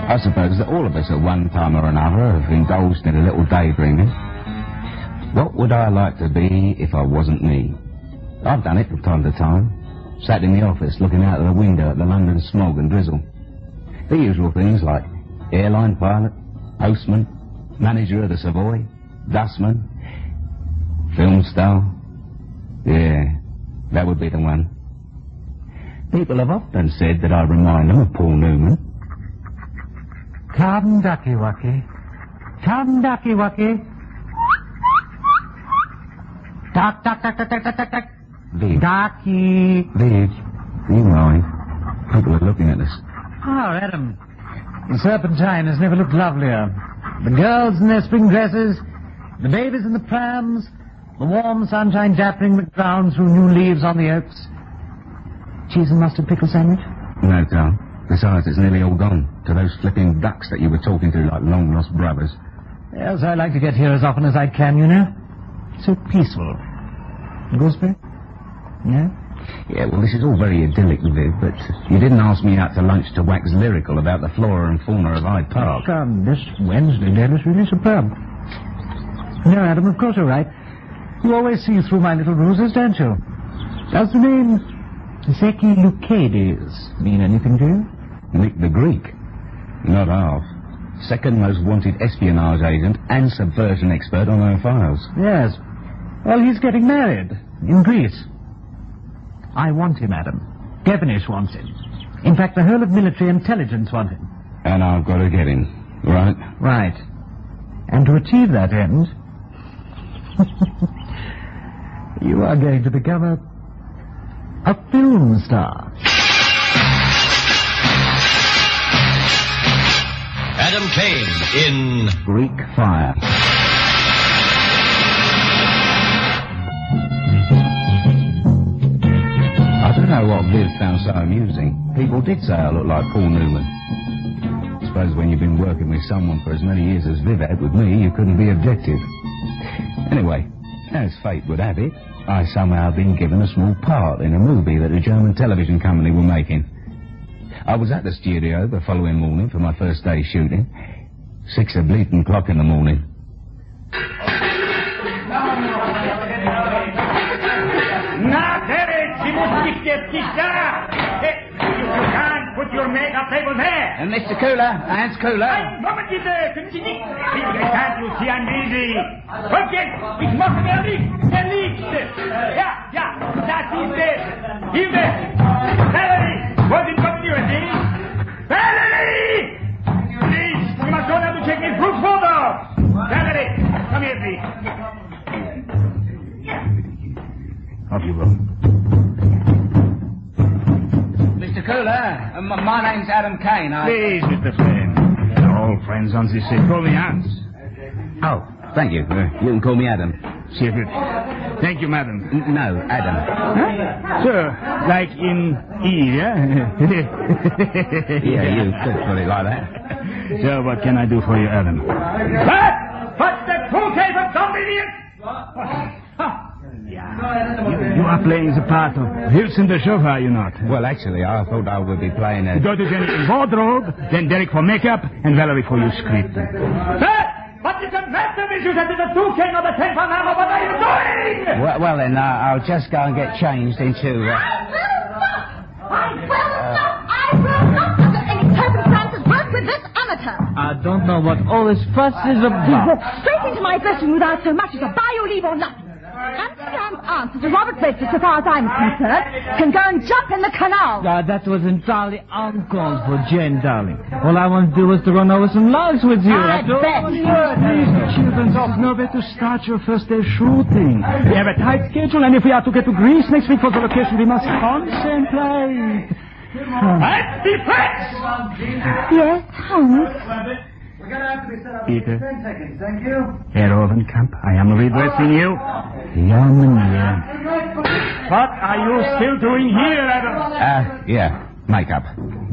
I suppose that all of us at one time or another have indulged in a little daydreaming. What would I like to be if I wasn't me? I've done it from time to time. Sat in the office looking out of the window at the London smog and drizzle. The usual things like airline pilot, postman, manager of the Savoy, dustman, film star. Yeah, that would be the one. People have often said that I remind them of Paul Newman. Come, ducky wucky. Come, ducky wucky. Duck, duck, duck, duck, duck, duck, duck, duck. Viv. Ducky. Viv, you mind? People are looking at us. Oh, Adam. The Serpentine has never looked lovelier. The girls in their spring dresses, the babies in the prams, the warm sunshine dappling the ground through new leaves on the oaks. Cheese and mustard pickle sandwich? No, Tom. Besides, it's nearly all gone to those flipping ducks that you were talking to like long-lost brothers. Yes, I like to get here as often as I can, you know. So peaceful. Gooseberry? Yeah? Yeah, well, this is all very idyllic, Viv, but you didn't ask me out to lunch to wax lyrical about the flora and fauna of Hyde Park. Come, this Wednesday day was really superb. No, Adam, of course you're right. You always see through my little ruses, don't you? Does the name Zeki Lukades mean anything to you? Nick the Greek? Not half. Second most wanted espionage agent and subversion expert on our files. Yes. Well, he's getting married in Greece. I want him, Adam. Devenish wants him. In fact, the whole of military intelligence want him. And I've got to get him, right? Right. And to achieve that end, you are going to become a film star. Adam Kane in Greek Fire. I don't know what Viv found so amusing. People did say I look like Paul Newman. I suppose when you've been working with someone for as many years as Viv had with me, you couldn't be objective. Anyway, as fate would have it, I somehow been given a small part in a movie that a German television company were making. I was at the studio the following morning for my first day shooting. 6 o'clock in the morning. You can't put your makeup table there. And Mr. Cooler, Hans Cooler. Ein Moment bitte, können Sie nicht? Can't you see I'm busy? Rückchen, ich mache mir nicht. Der Liebste. Ja, das ist es. Hilfe. Valerie, was ist mit you, Valerie! Please, you must go down to check in proof photos. Valerie, come here, please. Off you go. Mr. Cooler, my name's Adam Kane. Please, Mr. Flynn. We're all friends on this set. Call me Hans. Oh, thank you. You can call me Adam. Secret. Thank you, madam. No, Adam. Huh? Sir, like in E, yeah? Yeah, you could put it like that. So, what can I do for you, Adam? What? What's the true case of some idiot? You are playing the part of Wilson the chauffeur, are you not? Well, actually, I thought I would be playing a... Go to Jenny in wardrobe, then Derek for makeup, and Valerie for your script. Sir! What is the matter with you? That is a 2 king of the 10 pound hammer. What are you doing? Well then, I'll just go and get changed into... I will not under any circumstances work with this amateur. I don't know what all this fuss is He about. walked straight into my dressing room without so much as a bio leave or nothing. Amsterdam's answer to Robert Bates, so far as I'm concerned, can go and jump in the canal. That was entirely uncalled for, Jane, darling. All I want to do was to run over some logs with you. I bet. Children, there's no way to start your first day shooting. We have a tight schedule, and if we are to get to Greece next week for the location, we must concentrate. And defense! Yes, Hans. Peter. Herr Ovenkamp, I am redressing you. What are you still doing here, Adam? Yeah, makeup.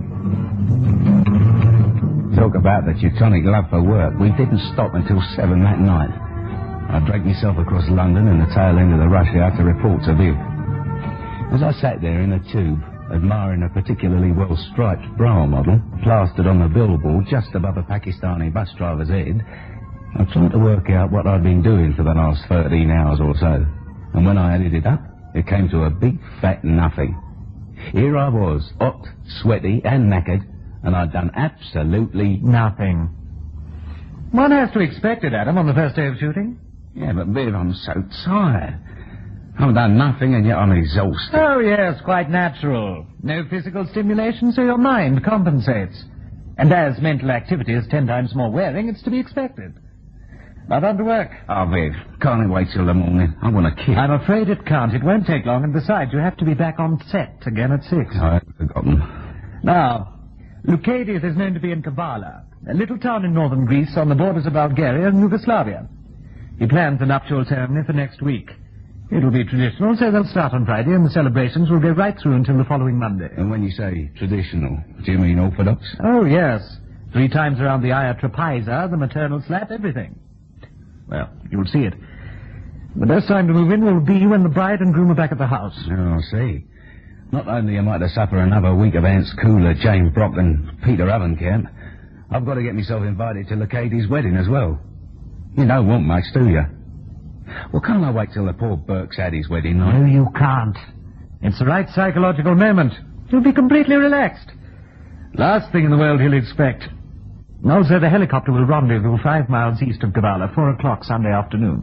Talk about the Teutonic love for work. We didn't stop until 7 that night. I dragged myself across London and the tail end of the rush hour to report to Viv. As I sat there in the tube, admiring a particularly well-striped bra model plastered on the billboard just above a Pakistani bus driver's head, I tried to work out what I'd been doing for the last 13 hours or so. And when I added it up, it came to a big fat nothing. Here I was, hot, sweaty and knackered, and I'd done absolutely nothing. One has to expect it, Adam, on the first day of shooting. Yeah, but Viv, I'm so tired. I've done nothing and yet I'm exhausted. Oh, yes, quite natural. No physical stimulation, so your mind compensates. And as mental activity is 10 times more wearing, it's to be expected. Not on to work. Oh, Viv, can't it wait till the morning? I want to kill. I'm afraid it can't. It won't take long, and besides, you have to be back on set again at 6. I had forgotten. Now, Leucadius is known to be in Kavala, a little town in northern Greece on the borders of Bulgaria and Yugoslavia. He plans the nuptial ceremony for next week. It'll be traditional, so they'll start on Friday, and the celebrations will go right through until the following Monday. And when you say traditional, do you mean orthodox? Oh, yes. 3 times around the Aya Trapeza, the maternal slap, everything. Well, you'll see it. The best time to move in will be when the bride and groom are back at the house. Oh, I see. Not only am I to suffer another week of Ants Cooler, James Brock and Peter Ovenkamp, I've got to get myself invited to Leucadi's wedding as well. You don't want much, do you? Well, can't I wait till the poor Burke's had his wedding night? No, you can't. It's the right psychological moment. You'll be completely relaxed. Last thing in the world he'll expect. Also, the helicopter will rendezvous 5 miles east of Kavala, 4 o'clock Sunday afternoon.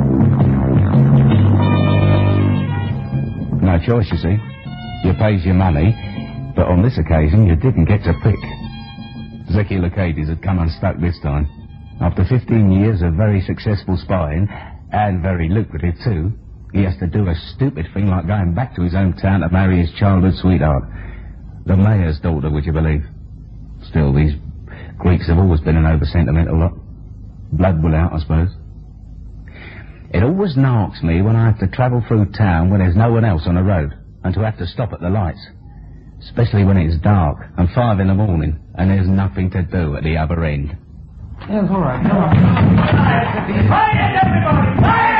No choice, you see. You pays your money, but on this occasion you didn't get to pick. Zeki Leucadi's had come unstuck this time. After 15 years of very successful spying, and very lucrative too, he has to do a stupid thing like going back to his hometown to marry his childhood sweetheart. The mayor's daughter, would you believe? Still, these Greeks have always been an over-sentimental lot. Blood will out, I suppose. It always knocks me when I have to travel through town when there's no one else on the road, and to have to stop at the lights. Especially when it's dark, and 5 in the morning, and there's nothing to do at the other end. Yes, all right. Quiet, everybody!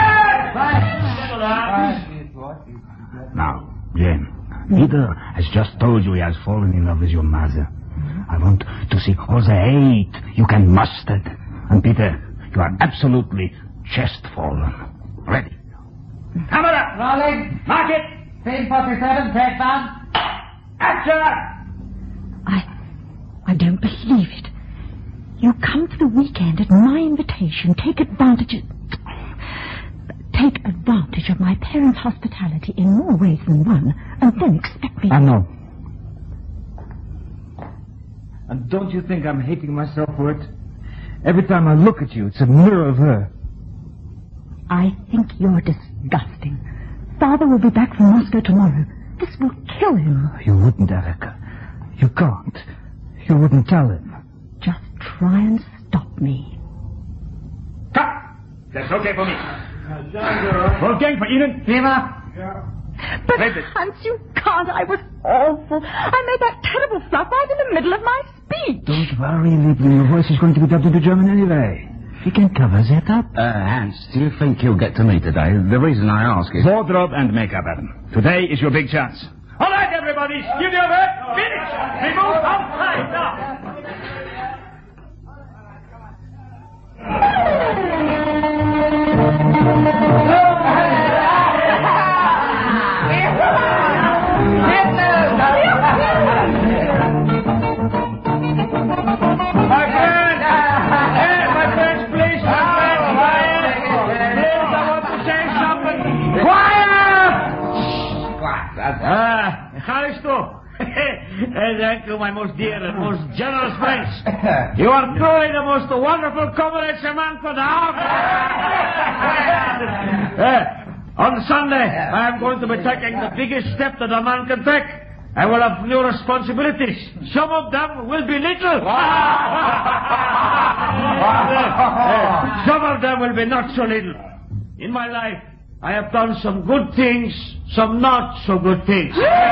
Quiet! Now, Jane, Peter has just told you he has fallen in love with your mother. I want to see all the hate you can muster. And Peter, you are absolutely chest-fallen. Ready. Camera! Rolling. Mark it! Scene 47, take down. Action! I don't believe it. You come for the weekend at my invitation, take advantage of my parents' hospitality in more ways than one, and then expect me... No. And don't you think I'm hating myself for it? Every time I look at you, it's a mirror of her. I think you're disgusting. Father will be back from Moscow tomorrow. This will kill him. You wouldn't, Erica. You can't. You wouldn't tell him. Just try and stop me. Cut! That's okay for me. Wolfgang, for Ihnen. Viva! But Hans, you can't. I was awful. I made that terrible stuff right in the middle of my speech. Don't worry, Liebling. Your voice is going to be dubbed into German anyway. He can cover that up. Hans, do you think he'll get to me today? The reason I ask is... Wardrobe and makeup, Adam. Today is your big chance. All right, everybody, give your word. Finish. Remove outside now. Thank you, my most dear and most generous friends. You are truly the most wonderful comrades a man could have. On Sunday, I am going to be taking the biggest step that a man can take. I will have new responsibilities. Some of them will be little. Some of them will be not so little. In my life, I have done some good things, some not so good things.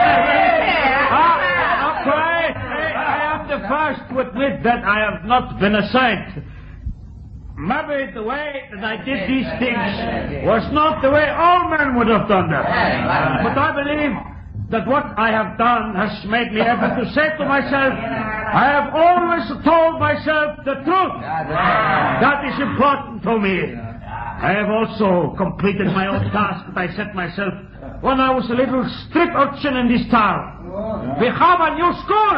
I have to first to admit that I have not been a saint. Maybe the way that I did these things was not the way all men would have done them. But I believe that what I have done has made me able to say to myself, I have always told myself the truth. That is important to me. I have also completed my own task that I set myself when I was a little street urchin in this town. We have a new school.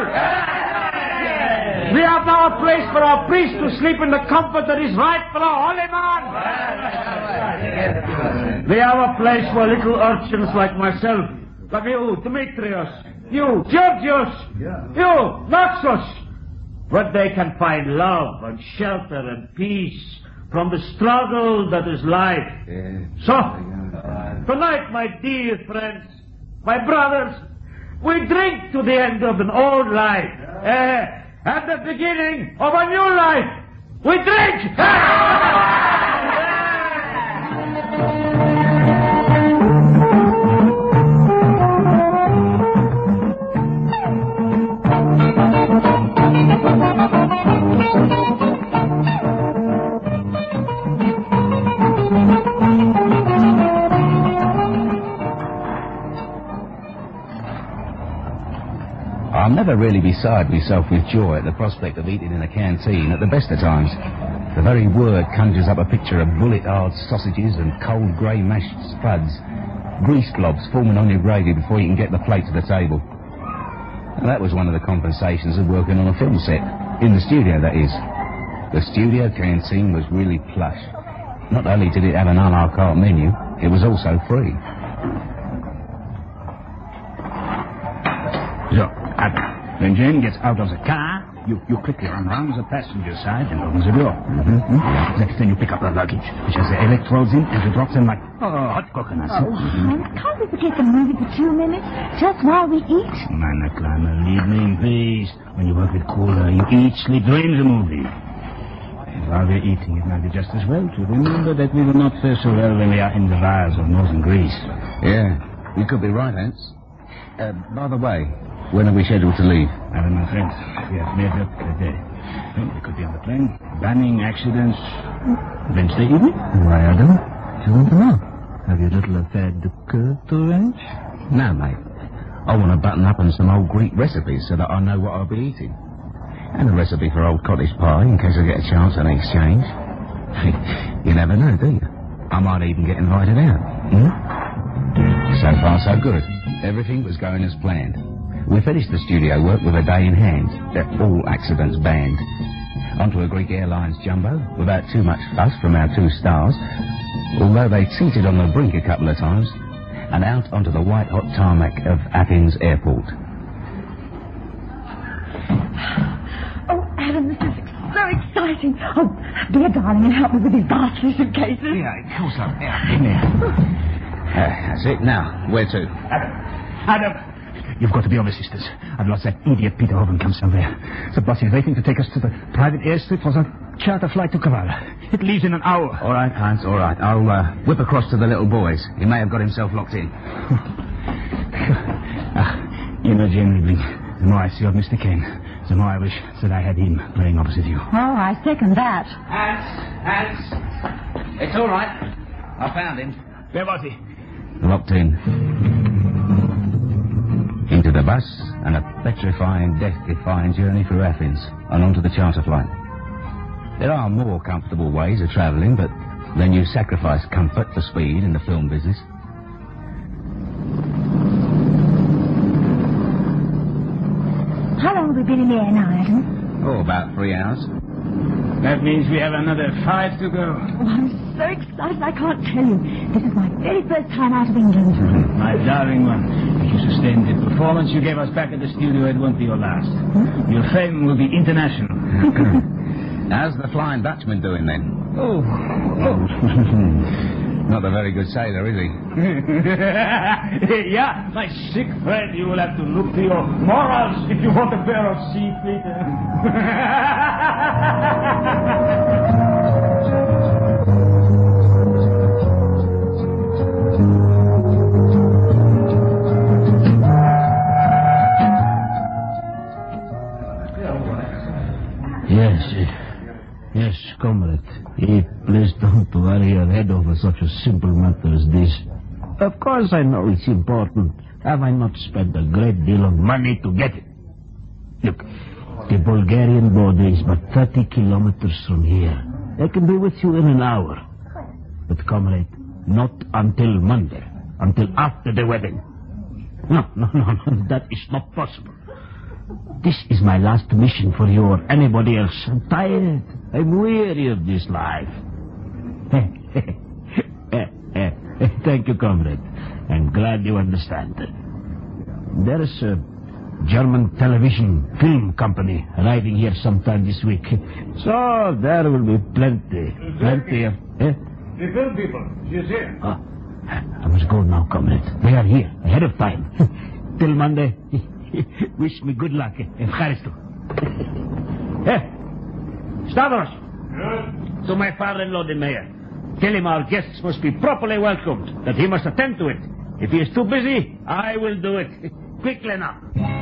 We have now a place for our priest to sleep in the comfort that is right for a holy man. We have a place for little urchins like myself, like you, Demetrius, you, Georgius, you, Naxos, where they can find love and shelter and peace from the struggle that is life. So, tonight, my dear friends, my brothers, we drink to the end of an old life, at the beginning of a new life. We drink! I'll never really beside myself with joy at the prospect of eating in a canteen at the best of times. The very word conjures up a picture of bullet-hard sausages and cold grey mashed spuds, grease globs forming on your gravy before you can get the plate to the table. And that was one of the compensations of working on a film set. In the studio, that is. The studio canteen was really plush. Not only did it have an a la carte menu, it was also free. So, when Jane gets out of the car, you quickly run around the passenger side and open the door. Then you pick up the luggage, which has the electrodes in, and you drop them like hot coconuts. Oh, Hans, can't we forget the movie for 2 minutes, just while we eat? Meine Kleine, leave me in peace. When you work with Cola, you eat, sleep, dream the movie. And while we're eating, it might be just as well to remember that we will not fare so well when we are in the wilds of northern Greece. Yeah, you could be right, Hans. By the way, when are we scheduled to leave? Alan, my friend, we have made up the day. We could be on the plane. Banning accidents. Wednesday evening? Why, Adam? Do you want to know? Have you a little affair de coeur to arrange? No, mate. I want to button up on some old Greek recipes so that I know what I'll be eating. And a recipe for old cottage pie in case I get a chance on exchange. You never know, do you? I might even get invited out. So far, so good. Everything was going as planned. We finished the studio work with a day in hand, all accidents banned. Onto a Greek Airlines jumbo, without too much fuss from our 2 stars, although they teetered on the brink a couple of times, and out onto the white-hot tarmac of Athens Airport. Oh, Adam, this is so exciting. Oh, dear darling, and help me with these ghastly suitcases. Yeah, of course. Yeah, in there. That's it. Now, where to? Adam! You've got to be on the sisters. I've lost that idiot Peter Hovenkamp somewhere. The boss is waiting to take us to the private airstrip for the charter flight to Kavala. It leaves in an hour. All right, Hans, all right. I'll whip across to the little boys. He may have got himself locked in. You know, Jane Liebling, the more I see of Mr. Kane, the more I wish that I had him playing opposite you. Oh, I second that. Hans! It's all right. I found him. Where was he? Locked in. Into the bus, and a petrifying, death-defying journey through Athens, and onto the charter flight. There are more comfortable ways of travelling, but then you sacrifice comfort for speed in the film business. How long have we been in the air now, Adam? Oh, about 3 hours. That means we have another 5 to go. Oh, I'm so excited I can't tell you. This is my very first time out of England. My darling one, if you sustain the performance you gave us back at the studio, it won't be your last. Your fame will be international. How's the Flying Dutchman doing then? Oh. Not a very good sailor, is he? Yeah, my sick friend, you will have to look to your morals if you want a pair of sea feet. Yes, comrade. Please don't worry your head over such a simple matter as this. Of course I know it's important, Have I not spent a great deal of money to get it? Look, the Bulgarian border is but 30 kilometers from here. I can be with you in an hour. But, comrade, not until Monday. Until after the wedding. No, that is not possible. This is my last mission for you or anybody else. I'm tired. I'm weary of this life. Thank you, comrade. I'm glad you understand. There is a German television film company arriving here sometime this week. So there will be plenty of... The film people, she's here. I must go now, comrade. They are here, ahead of time. Till Monday. Wish me good luck. Evcharisto. Stavros! Yes? To my father-in-law, the mayor. Tell him our guests must be properly welcomed, that he must attend to it. If he is too busy, I will do it. Quickly now.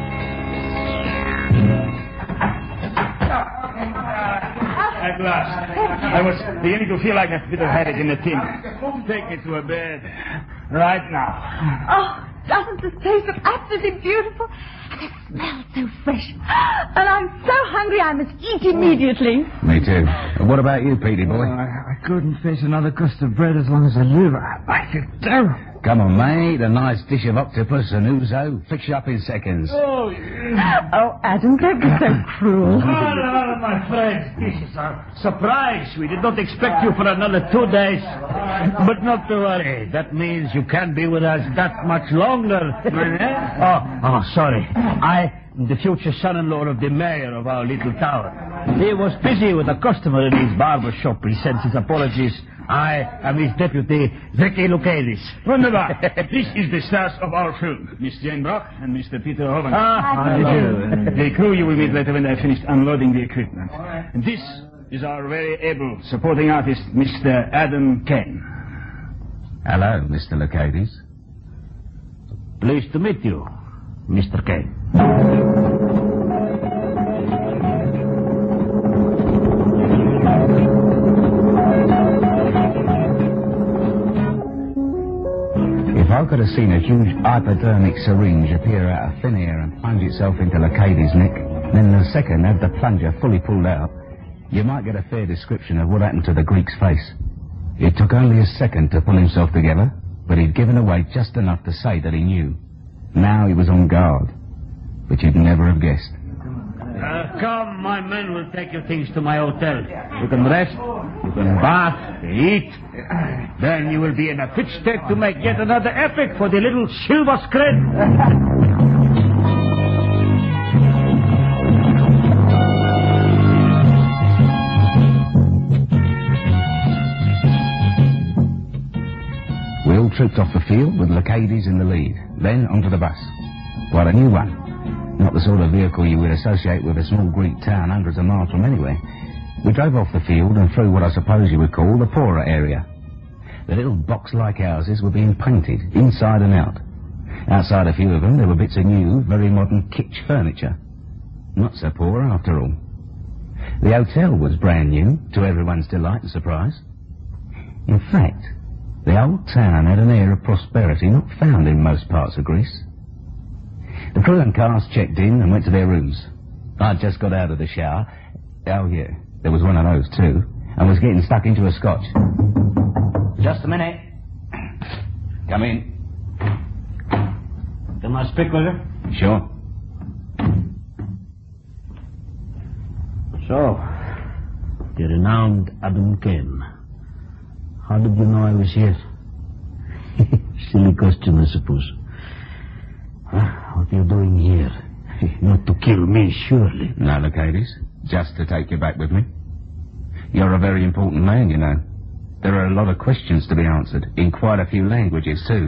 At last. I was beginning to feel like a bit of headache in the tin. Take me to a bed. Right now. Oh, doesn't this place look absolutely beautiful? And it smells so fresh. And I'm so hungry I must eat immediately. Me too. What about you, Petey boy? I couldn't face another crust of bread as long as I live. I feel terrible. Come on, mate. A nice dish of octopus and ouzo. Fix you up in seconds. Oh, Oh, Adam, don't be so cruel. Oh, my friends, this is a surprise. We did not expect you for another 2 days. But not to worry. That means you can't be with us that much longer. Sorry. I am the future son-in-law of the mayor of our little town. He was busy with a customer in his barber shop. He sends his apologies. I am his deputy, Vicky Lukadis. Wunderbar. This is the stars of our film, Miss Jane Brock and Mr. Peter Hoven. The crew you will meet later when I finished unloading the equipment. And this is our very able supporting artist, Mr. Adam Kane. Hello, Mr. Lukadis. Pleased to meet you, Mr. Kane. If I could have seen a huge hypodermic syringe appear out of thin air and plunge itself into Lukadis' neck, then the second had the plunger fully pulled out, you might get a fair description of what happened to the Greek's face. It took only a second to pull himself together, but he'd given away just enough to say that he knew. Now he was on guard, but you'd never have guessed. Come, my men will take your things to my hotel. You can rest, you can bath, eat. Then you will be in a fit state to make yet another epic for the little silver screen. We all trooped off the field with Lukadis in the lead, then onto the bus. Quite a new one. Not the sort of vehicle you would associate with a small Greek town hundreds of miles from anywhere. We drove off the field and through what I suppose you would call the poorer area. The little box-like houses were being painted, inside and out. Outside a few of them, there were bits of new, very modern kitsch furniture. Not so poor, after all. The hotel was brand new, to everyone's delight and surprise. In fact, the old town had an air of prosperity not found in most parts of Greece. The crew and cast checked in and went to their rooms. I'd just got out of the shower. Oh, yeah, there was one of those, too, and was getting stuck into a scotch. Just a minute. Come in. Can I speak with you? Sure. So, the renowned Adam Kane. How did you know I was here? Silly question, I suppose. What are you doing here? Not to kill me, surely. No, Lukadis. Just to take you back with me. You're a very important man, you know. There are a lot of questions to be answered, in quite a few languages, too.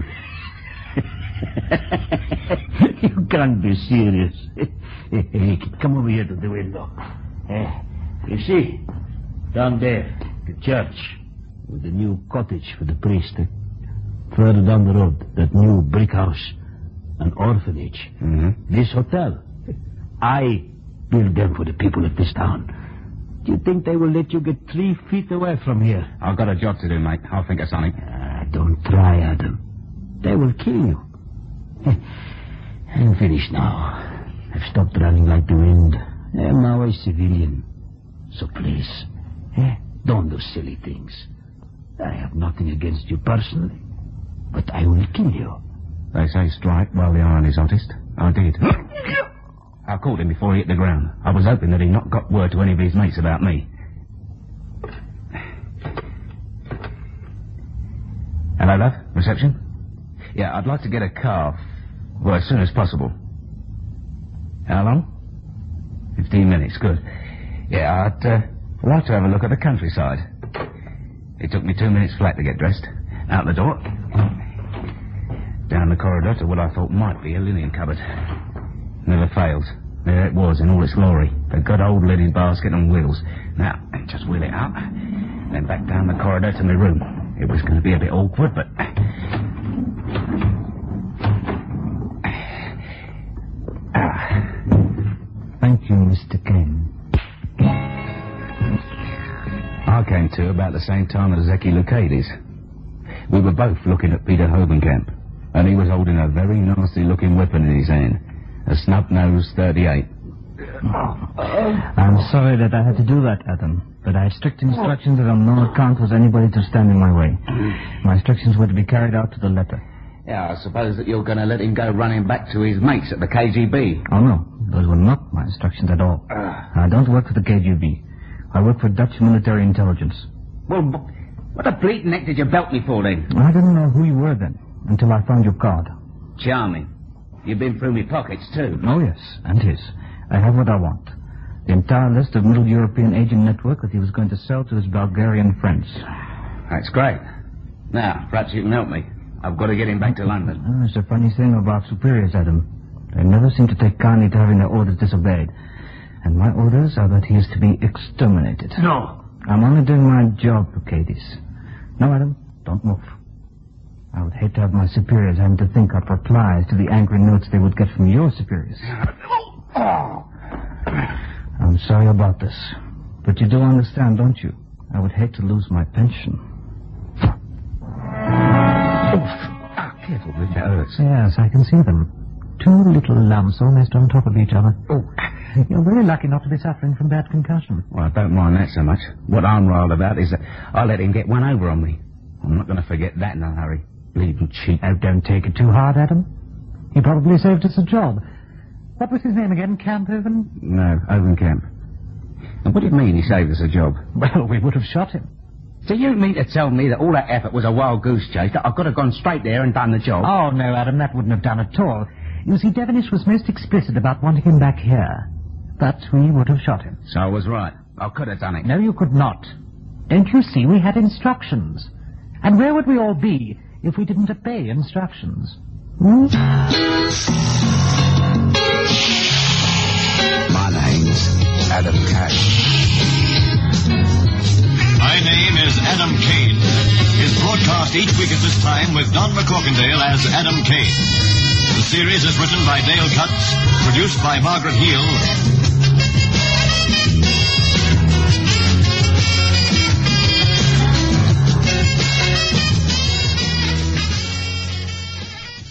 You can't be serious. Hey, come over here to the window. You see, down there, the church, with the new cottage for the priest. Further down the road, that new brick house, an orphanage. Mm-hmm. This hotel, I built them for the people of this town. Do you think they will let you get 3 feet away from here? I've got a job to do, mate. I'll think of something. Don't try, Adam. They will kill you. I'm finished now. I've stopped running like the wind. I'm now a civilian. So please, don't do silly things. I have nothing against you personally, but I will kill you. They say strike while the iron is hottest. I did. I caught him before he hit the ground. I was hoping that he'd not got word to any of his mates about me. Hello, love. Reception? Yeah, I'd like to get a car. Well, as soon as possible. How long? 15 minutes, good. Yeah, I'd like to have a look at the countryside. It took me 2 minutes flat to get dressed. Out the door. Down the corridor to what I thought might be a linen cupboard. Never fails. There it was in all its glory. A good old linen basket on wheels. Now, just wheel it up. Then back down the corridor to my room. It was going to be a bit awkward, but... Thank you, Mr. Kane. I came to about the same time as Zeki Lukaides. We were both looking at Peter Hobenkamp, and he was holding a very nasty-looking weapon in his hand, a snub-nosed .38. I'm sorry that I had to do that, Adam, but I had strict instructions that on no account was anybody to stand in my way. My instructions were to be carried out to the letter. Yeah, I suppose that you're going to let him go running back to his mates at the KGB. Oh, no. Those were not my instructions at all. I don't work for the KGB. I work for Dutch military intelligence. Well, what the bleating neck did you belt me for, then? I didn't know who you were then, until I found your card. Charming. You've been through my pockets, too. Oh, yes, and his. I have what I want. The entire list of Middle European agent network that he was going to sell to his Bulgarian friends. That's great. Now, perhaps you can help me. I've got to get him back to London. Oh, it's a funny thing about superiors, Adam. They never seem to take kindly to having their orders disobeyed. And my orders are that he is to be exterminated. No. I'm only doing my job, Lukaides. No, Adam, don't move. I would hate to have my superiors having to think up replies to the angry notes they would get from your superiors. I'm sorry about this, but you do understand, don't you? I would hate to lose my pension. Careful, Rick, that hurts. Yes, I can see them. Two little lumps almost on top of each other. Oh. You're very lucky not to be suffering from bad concussion. Well, I don't mind that so much. What I'm riled about is that I let him get one over on me. I'm not going to forget that in a hurry. Bleeding cheap. Oh, don't take it too hard, Adam. He probably saved us a job. What was his name again? Camphoven? No, Hovenkamp. And what do you mean he saved us a job? Well, we would have shot him. Do you mean to tell me that all that effort was a wild goose chase, that I could have gone straight there and done the job? Oh, no, Adam, that wouldn't have done at all. You see, Devenish was most explicit about wanting him back here. But we would have shot him. So I was right. I could have done it. No, you could not. Don't you see, we had instructions. And where would we all be if we didn't obey instructions? My name's Adam Kane. My name is Adam Kane. Is broadcast each week at this time with Don McCorkindale as Adam Kane. The series is written by Dale Cutts, produced by Margaret Heel,